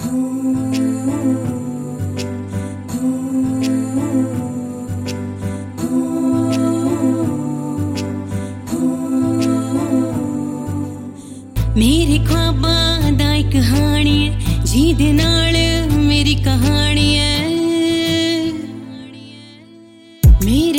मेरे ख्वाबां दा एक कहानी है जिहदे नाल मेरी कहानी है। मेरे